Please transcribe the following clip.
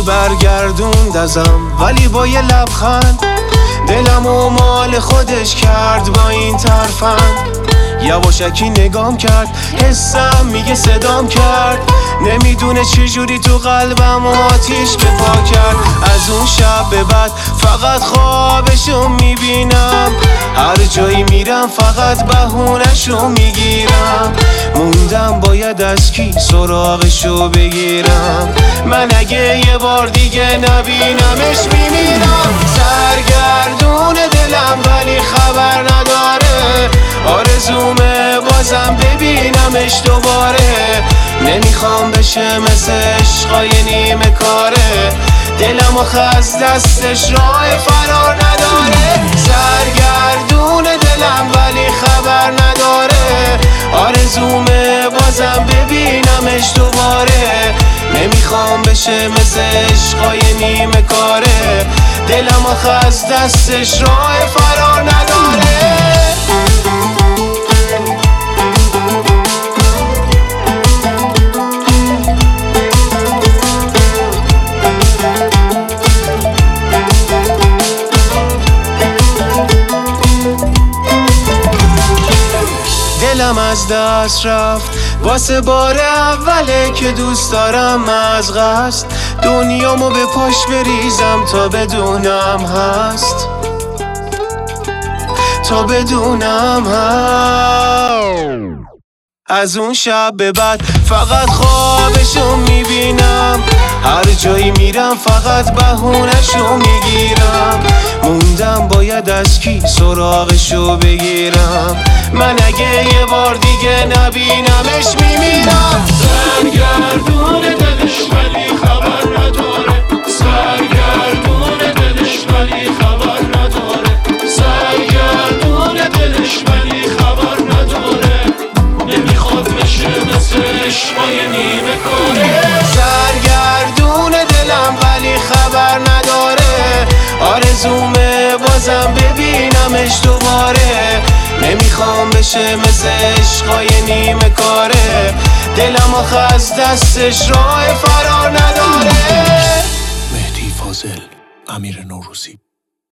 برگردوند ازم، ولی با یه لبخند دلمو مال خودش کرد با این ترفند. یواشکی نگام کرد، حسم میگه صدام کرد، نمیدونه چجوری تو قلبم آتیش به پا کرد. از اون شب به بعد فقط خوابشو میبینم، هر جایی میرم فقط بهونشو میگیرم. موندم باید از کی سراغشو بگیرم، من اگه یه بار دیگه نبینمش میمیرم. سرگردون دلم ولی خبر نداره، آرزومه بازم ببینمش دوباره. نمیخوام بشه مثل عشقای نیمه کاره، دلم آخه از دستش راه فرار نداره. سرگردون دلم ولی خبر نداره، آرزومه بازم ببینمش دوباره. نمیخوام بشه مثل عشقای نیمه کاره، دلم آخه از دستش راه فرار نداره. دلم از دست رفت واسه بار اوله که دوست دارم از قصد دنیامو به پاش بریزم تا بدونم هست، تا بدونم هست. از اون شب به بعد فقط خوابشو میبینم، هر جایی میرم فقط بهونشو میگیرم. موندم باید از کی سراغشو بگیرم، من اگه یه بار دیگه نبینمش میمیرم. سرگردون دلش ولی خبر نداره، سرگردون دلش ولی خبر نداره، سرگردون دلش ولی خبر نداره. نمیخواد بشه مثل عشقای نیمه کاره. سرگردون دلم ولی خبر نداره، آرزومه بازم ببینمش دوباره. نمیخوام بشه مثل عشقای نیمه کاره، دلم آخه از دستش راه فرار نداره. مهدی فاضل، امیر نوروزی.